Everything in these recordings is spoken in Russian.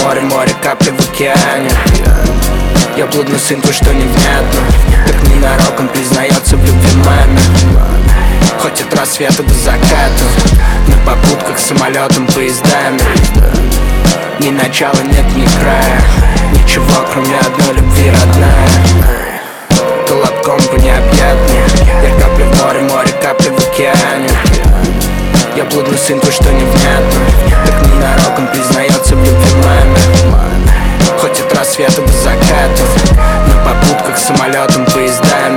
море, море, капли в океане. Я блудный сын, кое-что невнятно. Так ненароком признается в любви маме. Хоть от рассвета до заката, на попутках, самолетом, поездами. Ни начала нет, ни края. Ничего, кроме одной любви, родная. Колобком по необъятной. Я капли в море, море, капли в океане. Я блудный сын, кое-что невнятно. Так ненароком признается в любви маме. Хоть от рассвета до заката, на попутках, самолетом, поездами.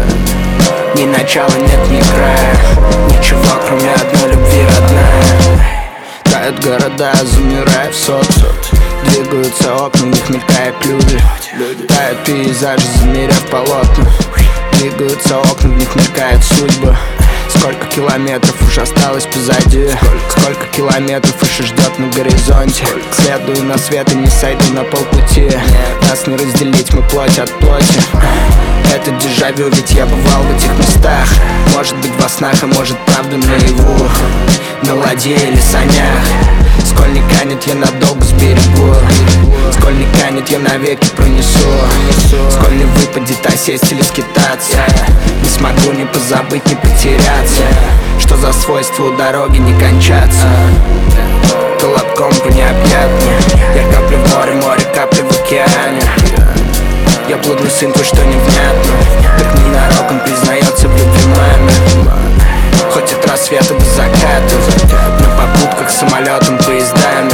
Ни начала нет, ни края. Ничего, кроме одной любви, родная. Тают города, замирая в сот. Двигаются окна, в них мелькают люди. Тают пейзажи, замеряв полотна. Двигаются окна, в них мелькают судьбы. Сколько километров уже осталось позади. Сколько километров еще ждет на горизонте. Следую на свет и не сойду на полпути. Нас не разделить, мы плоть от плоти. Это дежавю, ведь я бывал в этих местах. Может быть во снах, а может правда наяву. На ладье или санях. Сколь не канет, я надолго сберегу. Сколь не канет, я навеки пронесу. Сколь не выпадет осесть или скитаться. Не смогу ни позабыть, ни потеряться. Что за свойство у дороги не кончаться. Колобком по необъятной. Я капли в море, море, капли в океане. Я блудный сын, кое-что невнятно. Так ненароком признается в любви маме. Хоть от рассвета до заката, на попутках, самолетом, поездами.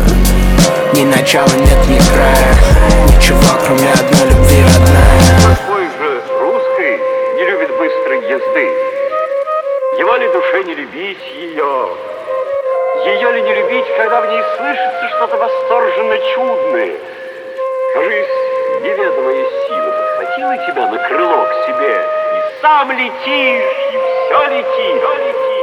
Ни начала нет, ни края. Ничего, кроме одной любви, родная. Твой же русский не любит быстрой езды. Его ли душе не любить ее? Ее ли не любить, когда в ней слышится что-то восторженно чудное? Кажись, неведомая сила подхватила тебя на крыло к себе, и сам летишь, и все летит.